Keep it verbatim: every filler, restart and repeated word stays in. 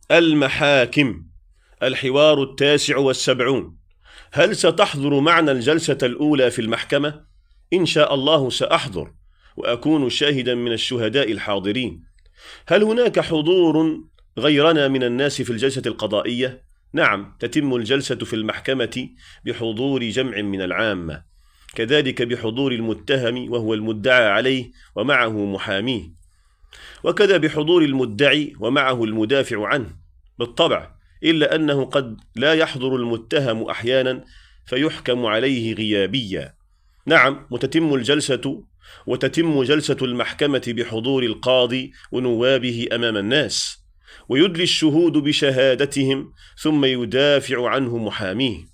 المحاكم. الحوار التاسع والسبعون. هل ستحضر معنا الجلسة الأولى في المحكمة؟ إن شاء الله سأحضر وأكون شاهدا من الشهداء الحاضرين. هل هناك حضور غيرنا من الناس في الجلسة القضائية؟ نعم، تتم الجلسة في المحكمة بحضور جمع من العامة، كذلك بحضور المتهم وهو المدعى عليه ومعه محاميه، وكذا بحضور المدعي ومعه المدافع عنه بالطبع، إلا أنه قد لا يحضر المتهم أحيانا فيحكم عليه غيابيا. نعم، وتتم الجلسة وتتم جلسة المحكمة بحضور القاضي ونوابه أمام الناس، ويدلي الشهود بشهادتهم ثم يدافع عنه محاميه.